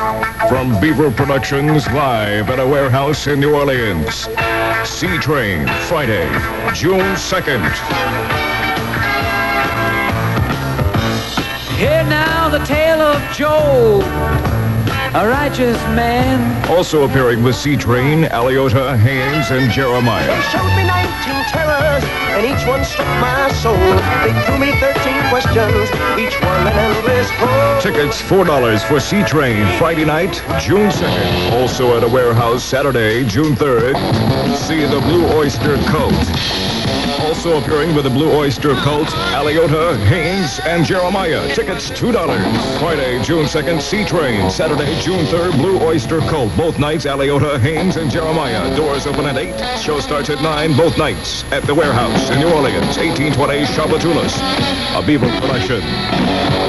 From Beaver Productions, live at a warehouse in New Orleans. Sea Train, Friday, June 2nd. Hear now the tale of Job, a righteous man. Also appearing with Sea Train, Aliota, Haynes, and Jeremiah. They showed me 19 terrors, and each one struck my soul. They threw me 13 questions, each one an endless hole. Tickets $4 for Sea Train, Friday night, June 2nd. Also at a warehouse, Saturday, June 3rd. See the Blue Oyster Cult. Also appearing with the Blue Oyster Cult, Aliota, Haynes, and Jeremiah. Tickets $2. Friday, June 2nd, Sea Train. Saturday, June 3rd, Blue Oyster Cult. Both nights, Aliota, Haynes, and Jeremiah. Doors open at 8. Show starts at 9 both nights. At the warehouse in New Orleans, 1820 Chabatulas. A Beaver production.